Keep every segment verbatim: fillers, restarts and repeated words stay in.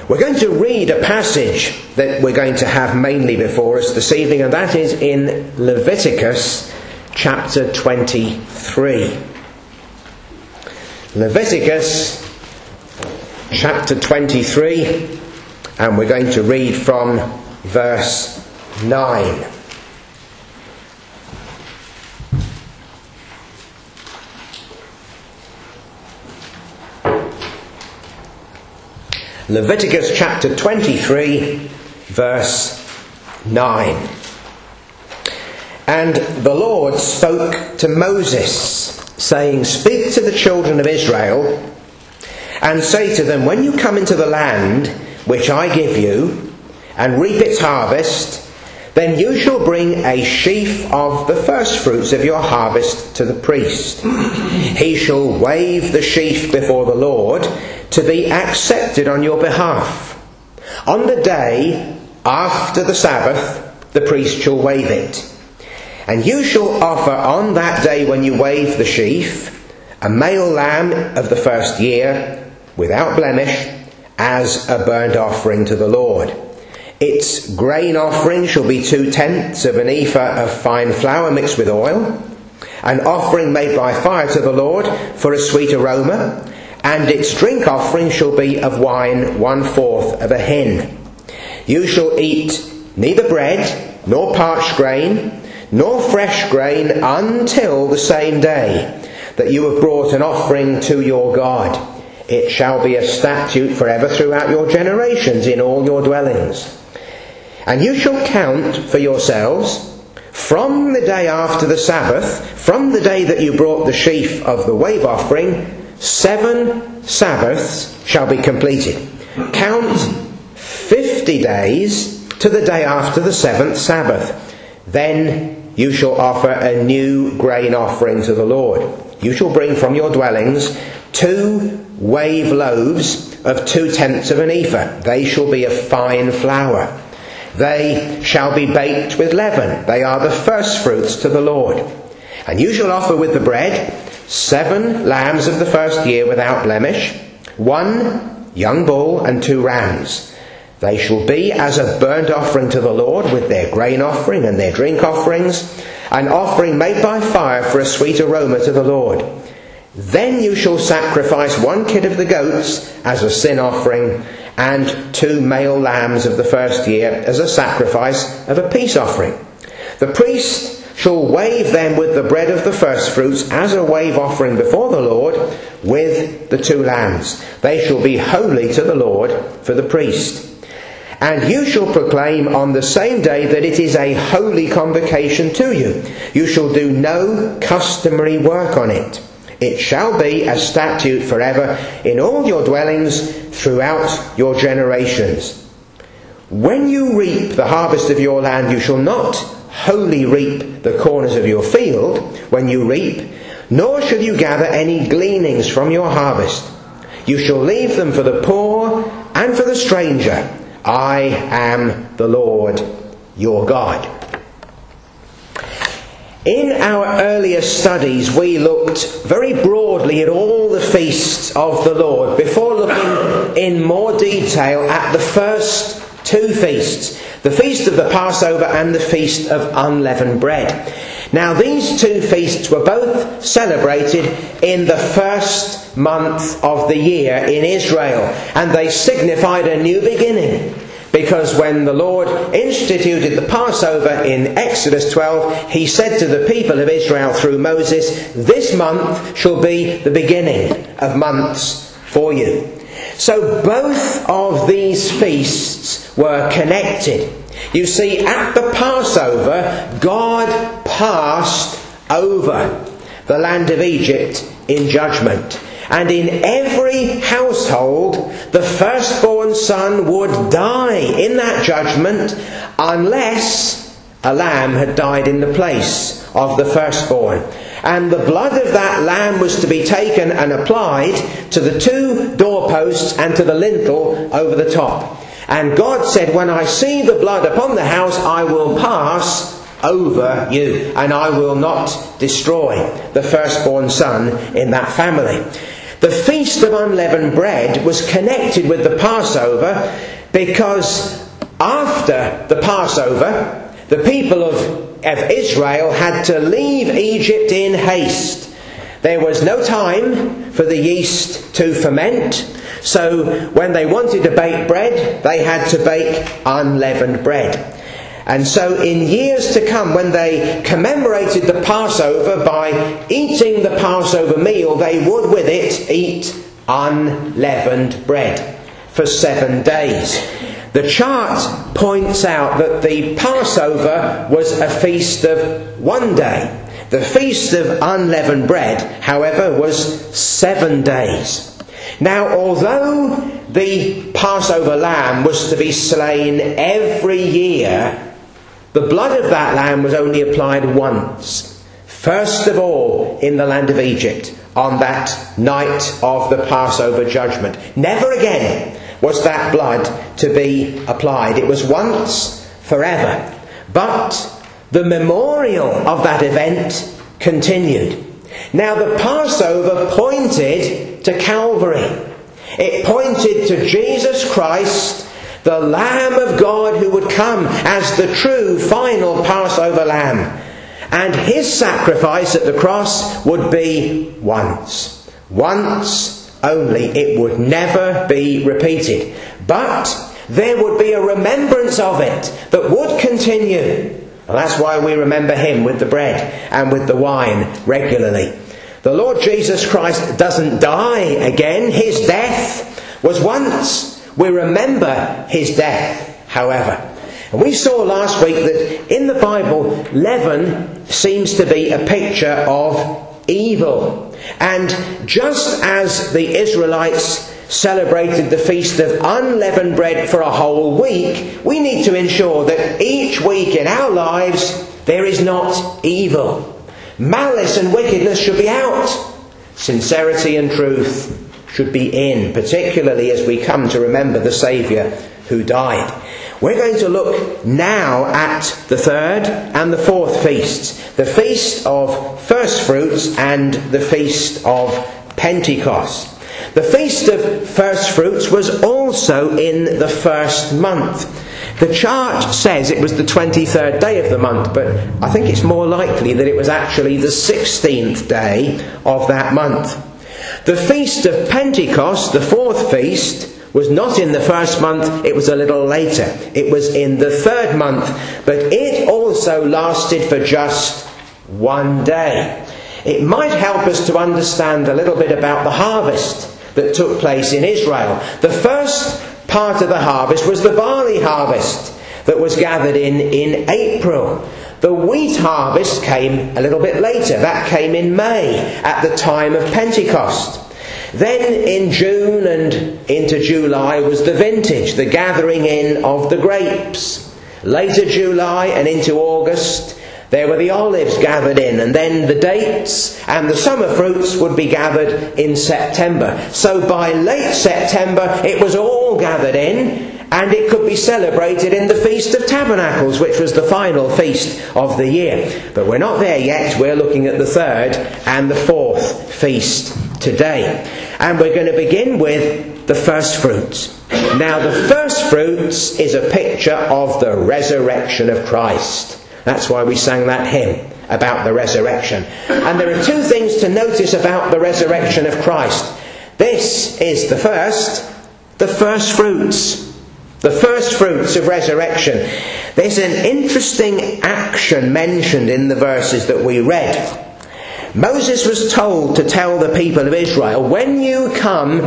We're going to read a passage that we're going to have mainly before us this evening, and that is in Leviticus chapter twenty-three. Leviticus chapter twenty-three, and we're going to read from verse nine. Leviticus chapter twenty-three, verse nine. And the Lord spoke to Moses, saying, "Speak to the children of Israel, and say to them, when you come into the land which I give you, and reap its harvest, then you shall bring a sheaf of the firstfruits of your harvest to the priest. He shall wave the sheaf before the Lord, to be accepted on your behalf. On the day after the Sabbath, the priest shall wave it. And you shall offer on that day when you wave the sheaf, a male lamb of the first year, without blemish, as a burnt offering to the Lord. Its grain offering shall be two tenths of an ephah of fine flour mixed with oil, an offering made by fire to the Lord for a sweet aroma, and its drink offering shall be of wine one fourth of a hin. You shall eat neither bread, nor parched grain, nor fresh grain until the same day that you have brought an offering to your God. It shall be a statute forever throughout your generations in all your dwellings. And you shall count for yourselves from the day after the Sabbath, from the day that you brought the sheaf of the wave offering, seven Sabbaths shall be completed. Count fifty days to the day after the seventh Sabbath. Then you shall offer a new grain offering to the Lord. You shall bring from your dwellings two wave loaves of two tenths of an ephah. They shall be of fine flour. They shall be baked with leaven. They are the firstfruits to the Lord. And you shall offer with the bread seven lambs of the first year without blemish, one young bull and two rams. They shall be as a burnt offering to the Lord, with their grain offering and their drink offerings, an offering made by fire for a sweet aroma to the Lord. Then you shall sacrifice one kid of the goats as a sin offering, and two male lambs of the first year as a sacrifice of a peace offering. The priest shall wave them with the bread of the firstfruits as a wave offering before the Lord, with the two lambs. They shall be holy to the Lord for the priest. And you shall proclaim on the same day that it is a holy convocation to you. You shall do no customary work on it. It shall be a statute forever in all your dwellings throughout your generations. When you reap the harvest of your land, you shall not wholly reap the corners of your field when you reap, nor shall you gather any gleanings from your harvest. You shall leave them for the poor and for the stranger. I am the Lord your God." In our earlier studies, we looked very broadly at all the feasts of the Lord before looking in more detail at the first two feasts, the Feast of the Passover and the Feast of Unleavened Bread. Now, these two feasts were both celebrated in the first month of the year in Israel, and they signified a new beginning. Because when the Lord instituted the Passover in Exodus twelve, he said to the people of Israel through Moses, "This month shall be the beginning of months for you." So both of these feasts were connected. You see, at the Passover, God passed over the land of Egypt in judgment. And in every household, the firstborn son would die in that judgment unless a lamb had died in the place of the firstborn. And the blood of that lamb was to be taken and applied to the two doorposts and to the lintel over the top. And God said, "When I see the blood upon the house, I will pass over you, and I will not destroy the firstborn son in that family." The The Feast of Unleavened Bread was connected with the Passover because after the Passover, the people of, of Israel had to leave Egypt in haste. There was no time for the yeast to ferment, so when they wanted to bake bread, they had to bake unleavened bread. And so in years to come, when they commemorated the Passover by eating the Passover meal, they would with it eat unleavened bread for seven days. The chart points out that the Passover was a feast of one day. The Feast of Unleavened Bread, however, was seven days. Now, although the Passover lamb was to be slain every year, the blood of that lamb was only applied once. First of all, in the land of Egypt, on that night of the Passover judgment. Never again was that blood to be applied. It was once, forever. But the memorial of that event continued. Now, the Passover pointed to Calvary. It pointed to Jesus Christ, the Lamb of God who would come as the true final Passover lamb. And his sacrifice at the cross would be once. Once only. It would never be repeated. But there would be a remembrance of it that would continue. And that's why we remember him with the bread and with the wine regularly. The Lord Jesus Christ doesn't die again. His death was once. We remember his death, however. And we saw last week that in the Bible, leaven seems to be a picture of evil. And just as the Israelites celebrated the Feast of Unleavened Bread for a whole week, we need to ensure that each week in our lives there is not evil. Malice and wickedness should be out. Sincerity and truth should be in, particularly as we come to remember the Saviour who died. We're going to look now at the third and the fourth feasts. The Feast of First Fruits and the Feast of Pentecost. The Feast of First Fruits was also in the first month. The chart says it was the twenty-third day of the month, but I think it's more likely that it was actually the sixteenth day of that month. The Feast of Pentecost, the fourth feast, was not in the first month, it was a little later. It was in the third month, but it also lasted for just one day. It might help us to understand a little bit about the harvest that took place in Israel. The first part of the harvest was the barley harvest that was gathered in in April. The wheat harvest came a little bit later. That came in May at the time of Pentecost. Then in June and into July was the vintage, the gathering in of the grapes. Later July and into August there were the olives gathered in, and then the dates and the summer fruits would be gathered in September. So by late September it was all gathered in, and it could be celebrated in the Feast of Tabernacles, which was the final feast of the year. But we're not there yet. We're looking at the third and the fourth feast today. And we're going to begin with the first fruits. Now, the first fruits is a picture of the resurrection of Christ. That's why we sang that hymn about the resurrection. And there are two things to notice about the resurrection of Christ. This is the first, the first fruits. The first fruits of resurrection. There's an interesting action mentioned in the verses that we read. Moses was told to tell the people of Israel, when you come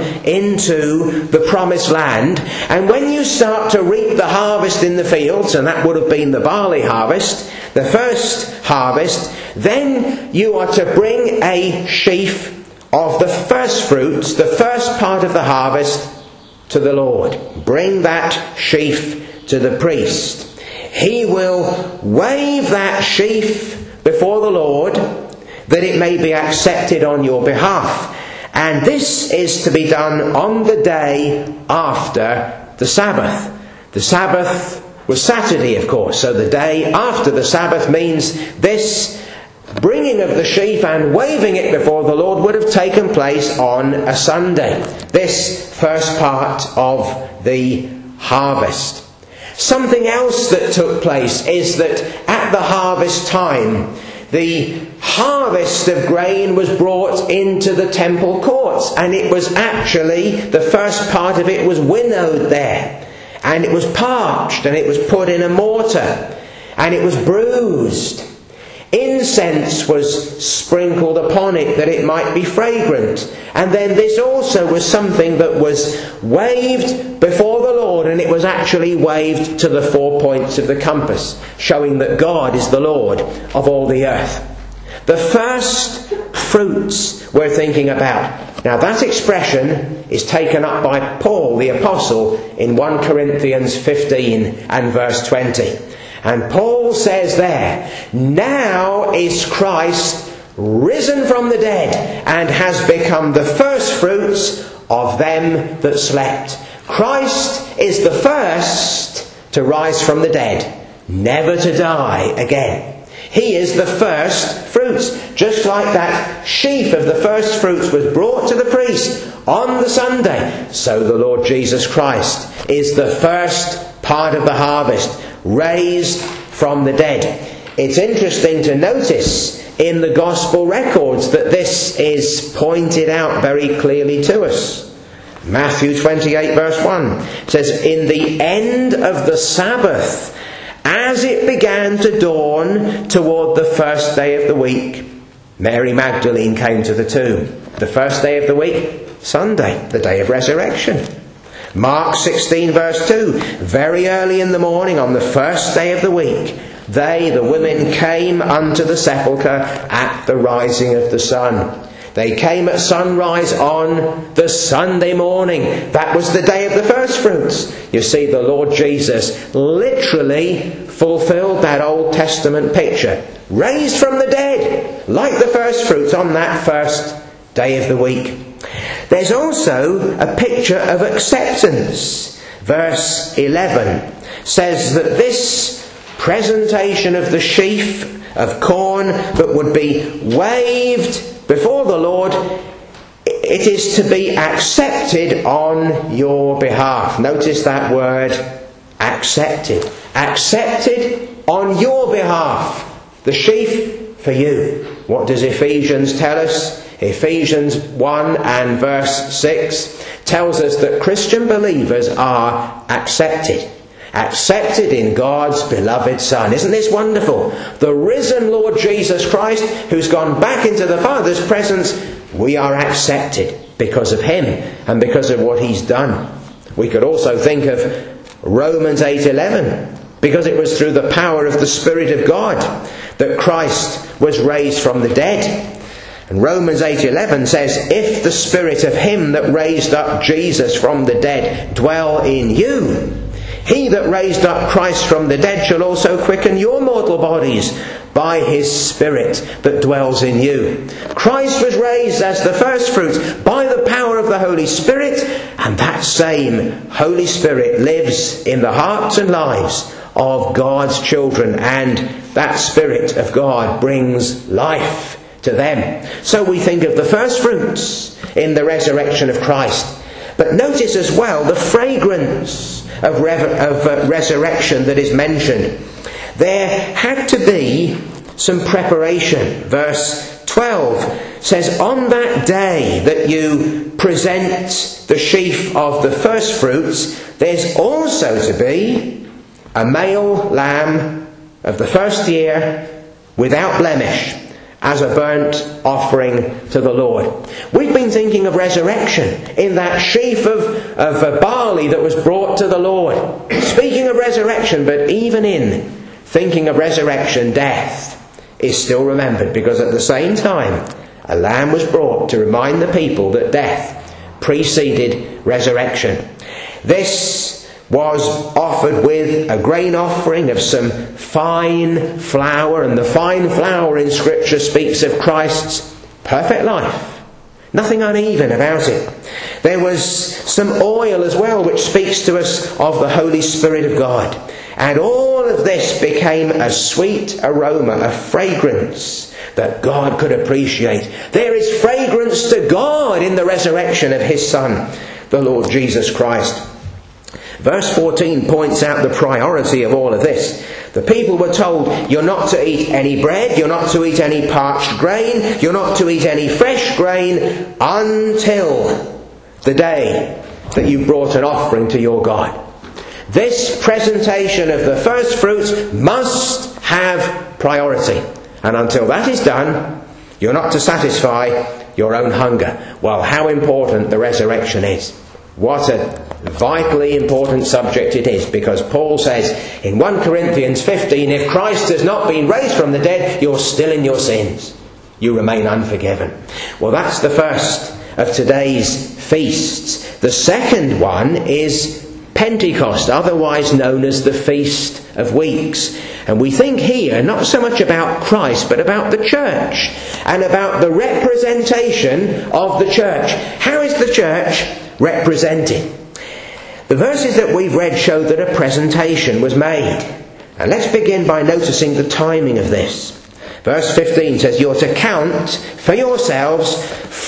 into the promised land, and when you start to reap the harvest in the fields, and that would have been the barley harvest, the first harvest, then you are to bring a sheaf of the first fruits, the first part of the harvest, to the Lord. Bring that sheaf to the priest. He will wave that sheaf before the Lord, that it may be accepted on your behalf. And this is to be done on the day after the Sabbath. The Sabbath was Saturday, of course, so the day after the Sabbath means this bringing of the sheaf and waving it before the Lord would have taken place on a Sunday. This first part of the harvest. Something else that took place is that at the harvest time, the harvest of grain was brought into the temple courts, and it was actually, the first part of it was winnowed there, and it was parched, and it was put in a mortar, and it was bruised. Incense was sprinkled upon it that it might be fragrant. And then this also was something that was waved before the Lord, and it was actually waved to the four points of the compass, showing that God is the Lord of all the earth. The first fruits we're thinking about. Now that expression is taken up by Paul the Apostle in First Corinthians fifteen and verse twenty. And Paul says there, "Now is Christ risen from the dead, and has become the first fruits of them that slept." Christ is the first to rise from the dead, never to die again. He is the first fruits. Just like that sheaf of the first fruits was brought to the priest on the Sunday, so the Lord Jesus Christ is the first part of the harvest, raised from the dead. It's interesting to notice in the gospel records that this is pointed out very clearly to us. Matthew twenty-eight verse one says, "In the end of the Sabbath, as it began to dawn toward the first day of the week, Mary Magdalene came to the tomb." The first day of the week, Sunday, the day of resurrection. Mark sixteen verse two, "Very early in the morning on the first day of the week, they, the women, came unto the sepulchre at the rising of the sun." They came at sunrise on the Sunday morning. That was the day of the first fruits. You see, the Lord Jesus literally fulfilled that Old Testament picture. Raised from the dead, like the first fruits on that first day of the week. There's also a picture of acceptance. Verse eleven says that this presentation of the sheaf of corn that would be waved before the Lord, it is to be accepted on your behalf. Notice that word, accepted. Accepted on your behalf. The sheaf for you. What does Ephesians tell us? Ephesians one and verse six tells us that Christian believers are accepted. Accepted in God's beloved Son. Isn't this wonderful? The risen Lord Jesus Christ, who's gone back into the Father's presence, we are accepted because of Him and because of what He's done. We could also think of Romans eight eleven, because it was through the power of the Spirit of God that Christ was raised from the dead. And Romans eight eleven says, "If the Spirit of Him that raised up Jesus from the dead dwell in you, He that raised up Christ from the dead shall also quicken your mortal bodies by His Spirit that dwells in you." Christ was raised as the first fruits by the power of the Holy Spirit, and that same Holy Spirit lives in the hearts and lives of God's children, and that Spirit of God brings life to them. So we think of the first fruits in the resurrection of Christ. But notice as well the fragrance of, re- of uh, resurrection that is mentioned. There had to be some preparation. Verse twelve says, "On that day that you present the sheaf of the first fruits, there's also to be a male lamb of the first year without blemish, as a burnt offering to the Lord." We've been thinking of resurrection in that sheaf of, of uh, barley that was brought to the Lord. Speaking of resurrection, but even in thinking of resurrection, death is still remembered, because at the same time a lamb was brought to remind the people that death preceded resurrection. This was offered with a grain offering of some fine flour, and the fine flour in Scripture speaks of Christ's perfect life, Nothing uneven about it. There was some oil as well, which speaks to us of the Holy Spirit of God. And all of this became a sweet aroma, a fragrance that God could appreciate. There is fragrance to God in the resurrection of his Son, the Lord Jesus Christ. Verse fourteen points out the priority of all of this. The people were told, you're not to eat any bread, you're not to eat any parched grain, you're not to eat any fresh grain until the day that you brought an offering to your God. This presentation of the first fruits must have priority. And until that is done, you're not to satisfy your own hunger. Well, how important the resurrection is. What a vitally important subject it is, because Paul says in First Corinthians fifteen, if Christ has not been raised from the dead, you're still in your sins. You remain unforgiven. Well, that's the first of today's feasts. The second one is Pentecost, otherwise known as the Feast of Weeks. And we think here not so much about Christ, but about the church and about the representation of the church. How is the church represented? The verses that we've read show that a presentation was made. And let's begin by noticing the timing of this. Verse fifteen says, you're to count for yourselves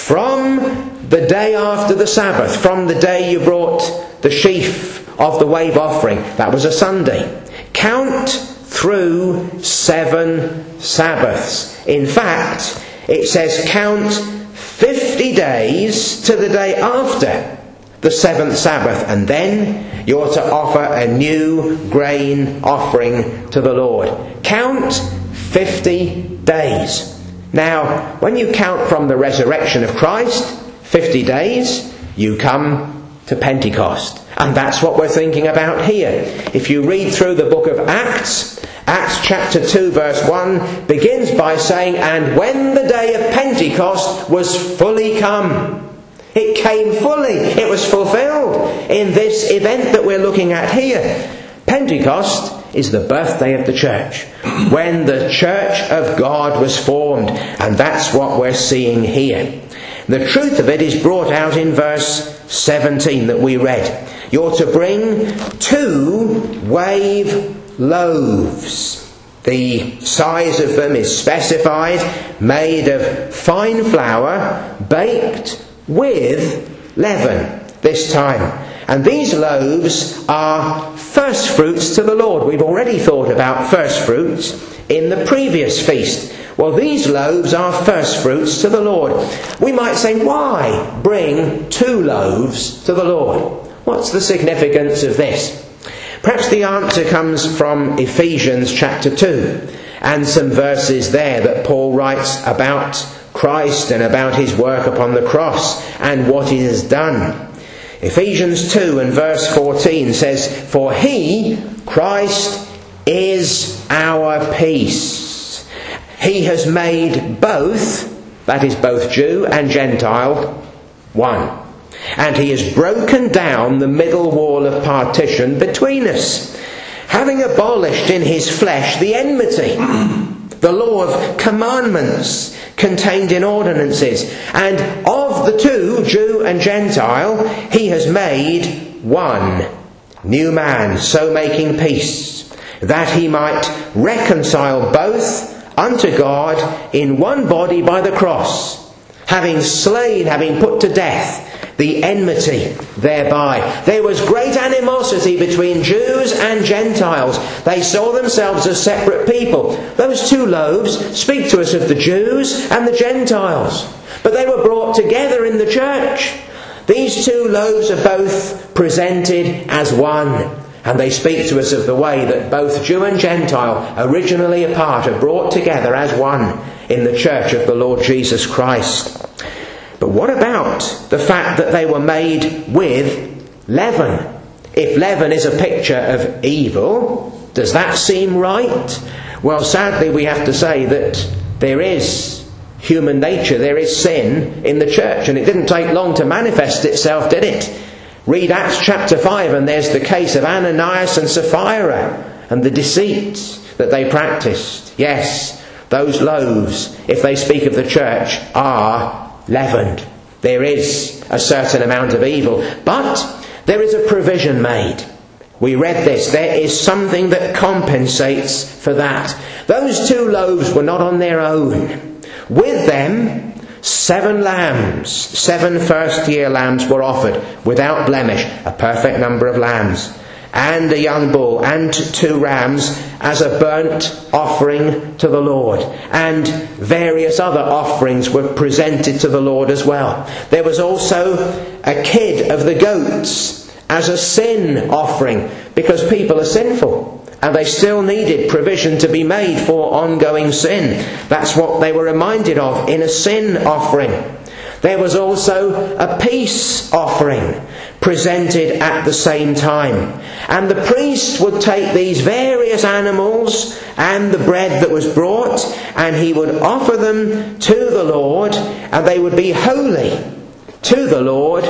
from the day after the Sabbath, from the day you brought the sheaf of the wave offering. That was a Sunday. Count through seven Sabbaths. In fact, it says count fifty days to the day after the seventh Sabbath, and then you're to offer a new grain offering to the Lord. Count fifty days. Now, when you count from the resurrection of Christ, fifty days, you come to Pentecost. And that's what we're thinking about here. If you read through the book of Acts, Acts chapter two verse one begins by saying, and when the day of Pentecost was fully come. It came fully. It was fulfilled in this event that we're looking at here. Pentecost is the birthday of the church, when the church of God was formed. And that's what we're seeing here. The truth of it is brought out in verse seventeen that we read. You're to bring two wave loaves. The size of them is specified, made of fine flour, baked with leaven this time. And these loaves are first fruits to the Lord. We've already thought about first fruits in the previous feast. Well, these loaves are first fruits to the Lord. We might say, why bring two loaves to the Lord? What's the significance of this? Perhaps the answer comes from Ephesians chapter two and some verses there that Paul writes about Christ and about his work upon the cross and what he has done. Ephesians two and verse fourteen says, for he, Christ, is our peace. He has made both, that is both Jew and Gentile, one. And he has broken down the middle wall of partition between us, having abolished in his flesh the enmity, the law of commandments contained in ordinances. And of the two, Jew and Gentile, he has made one new man, so making peace, that he might reconcile both unto God in one body by the cross, having slain, having put to death the enmity thereby. There was great animosity between Jews and Gentiles. They saw themselves as separate people. Those two loaves speak to us of the Jews and the Gentiles. But they were brought together in the church. These two loaves are both presented as one. And they speak to us of the way that both Jew and Gentile, originally apart, are brought together as one in the church of the Lord Jesus Christ. But what about the fact that they were made with leaven? If leaven is a picture of evil, does that seem right? Well, sadly we have to say that there is human nature, there is sin in the church, and it didn't take long to manifest itself, did it? Read Acts chapter five and there's the case of Ananias and Sapphira and the deceit that they practiced. Yes, those loaves, if they speak of the church, are leavened. There is a certain amount of evil, but there is a provision made. We read this. There is something that compensates for that. Those two loaves were not on their own. With them, seven lambs, seven first-year lambs were offered without blemish, a perfect number of lambs, and a young bull, and two rams as a burnt offering to the Lord. And various other offerings were presented to the Lord as well. There was also a kid of the goats as a sin offering, because people are sinful and they still needed provision to be made for ongoing sin. That's what they were reminded of in a sin offering. There was also a peace offering presented at the same time. And the priest would take these various animals and the bread that was brought, and he would offer them to the Lord, and they would be holy to the Lord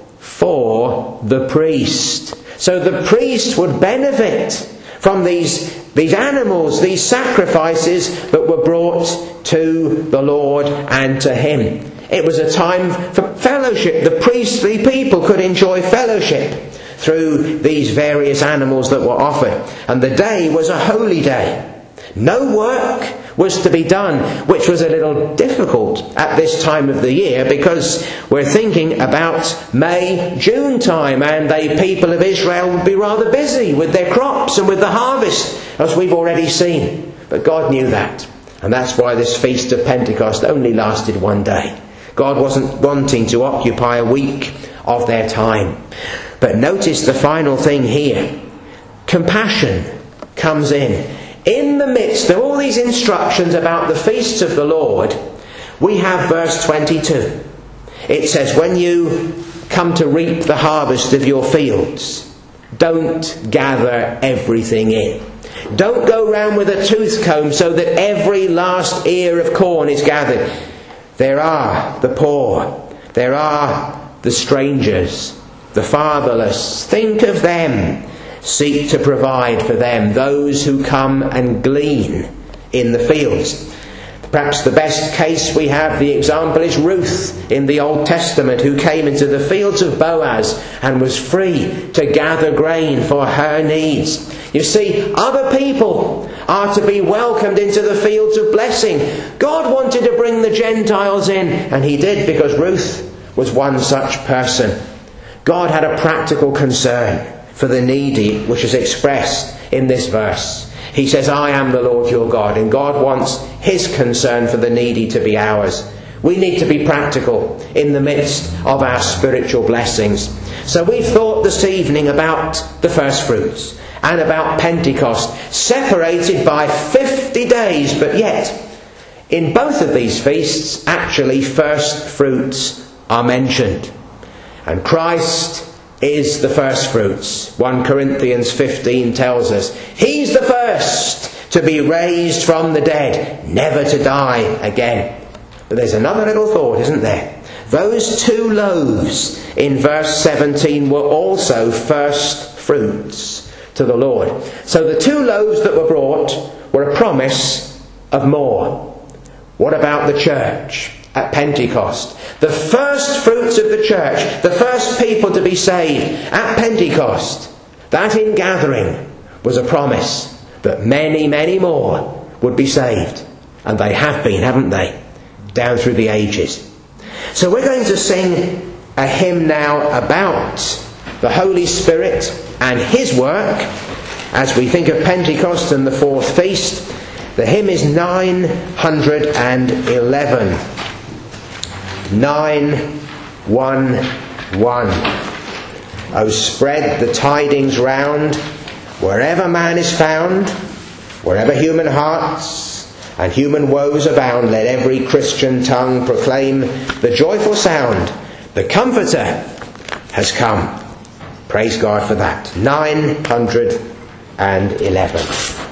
for the priest. So the priest would benefit from these, these animals, these sacrifices that were brought to the Lord and to him. It was a time for fellowship. The priestly people could enjoy fellowship through these various animals that were offered. And the day was a holy day. No work was to be done, which was a little difficult at this time of the year, because we're thinking about May, June time, and the people of Israel would be rather busy with their crops and with the harvest, as we've already seen. But God knew that, and that's why this Feast of Pentecost only lasted one day. God wasn't wanting to occupy a week of their time. But notice the final thing here. Compassion comes in. In the midst of all these instructions about the feasts of the Lord, we have verse twenty-two. It says, when you come to reap the harvest of your fields, don't gather everything in. Don't go round with a tooth comb so that every last ear of corn is gathered. There are the poor. There are the strangers, the fatherless. Think of them. Seek to provide for them, those who come and glean in the fields. Perhaps the best case we have, the example, is Ruth in the Old Testament, who came into the fields of Boaz and was free to gather grain for her needs. You see, other people are to be welcomed into the fields of blessing. God wanted to bring the Gentiles in, and he did, because Ruth was one such person. God had a practical concern for the needy, which is expressed in this verse. He says, I am the Lord your God, and God wants his concern for the needy to be ours. We need to be practical in the midst of our spiritual blessings. So we've thought this evening about the first fruits and about Pentecost, separated by fifty days, but yet in both of these feasts actually first fruits are mentioned. And Christ is the first fruits. First Corinthians fifteen tells us he's the first to be raised from the dead, never to die again. But there's another little thought, isn't there? Those two loaves in verse seventeen were also first fruits to the Lord. So the two loaves that were brought were a promise of more. What about the church at Pentecost? The first fruits of the church, the first people to be saved at Pentecost, that ingathering was a promise that many, many more would be saved. And they have been, haven't they? Down through the ages. So we're going to sing a hymn now about the Holy Spirit and his work as we think of Pentecost and the fourth feast. The hymn is nine hundred eleven. nine one one. Oh, spread the tidings round, wherever man is found, wherever human hearts and human woes abound, let every Christian tongue proclaim the joyful sound. The Comforter has come. Praise God for that. nine hundred eleven.